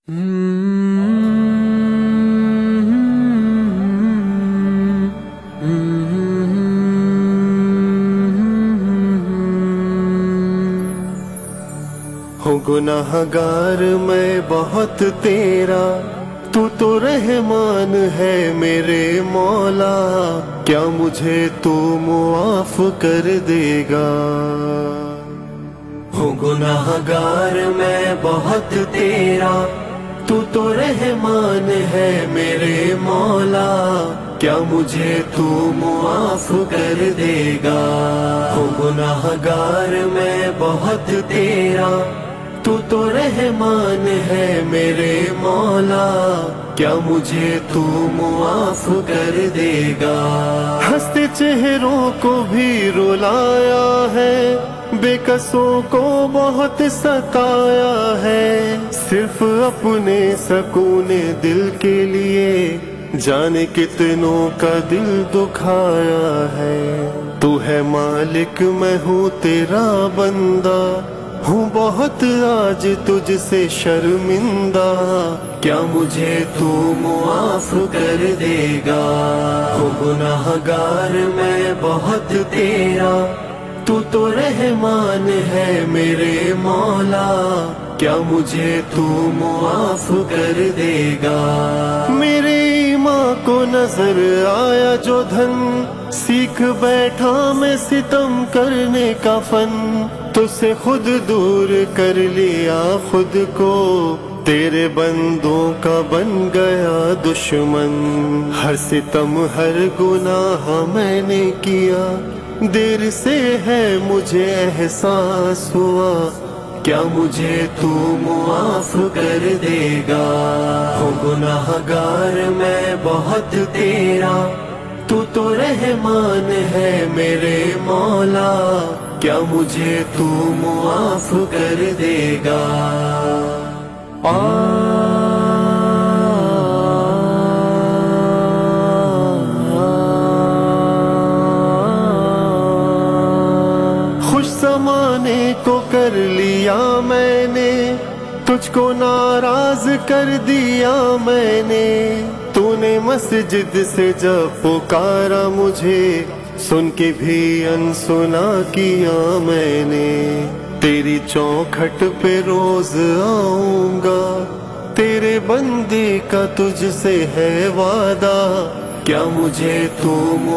ہوں گناہگار میں بہت تیرا، تو رحمان ہے میرے مولا، کیا مجھے تو معاف کر دے گا؟ ہوں گناہگار میں بہت تیرا، تو رحمان ہے میرے مولا، کیا مجھے تو معاف کر دے گا؟ ہوں گناہگار میں بہت تیرا، تو رحمان ہے میرے مولا، کیا مجھے تو معاف کر دے گا؟ ہنستے چہروں کو بھی رلایا ہے، بے کسوں کو بہت ستایا ہے، صرف اپنے سکون دل کے لیے جانے کتنوں کا دل دکھایا ہے۔ تو ہے مالک میں ہوں تیرا بندہ، ہوں بہت آج تجھ سے شرمندہ، کیا مجھے تو معاف کر دے گا؟ ہوں گناہگار میں بہت تیرا، تو رحمان ہے میرے مولا، کیا مجھے تو معاف کر دے گا؟ میرے ایمان کو نظر آیا جو دھن، سیکھ بیٹھا میں ستم کرنے کا فن، تو سے خود دور کر لیا خود کو، تیرے بندوں کا بن گیا دشمن۔ ہر ستم ہر گناہ میں نے کیا، دیر سے ہے مجھے احساس ہوا، کیا مجھے تو معاف کر دے گا؟ ہوں گناہگار میں بہت تیرا، تو رحمان ہے میرے مولا، کیا مجھے تو معاف کر دے گا؟ خوش زمانے کو کر لیا میں نے، تجھ کو ناراض کر دیا میں نے، تو نے مسجد سے جب پکارا مجھے، سن کے بھی انسنا کیا میں نے۔ تیری چوکھٹ پہ روز آؤں گا، تیرے بندے کا تجھ سے ہے وعدہ، کیا مجھے تو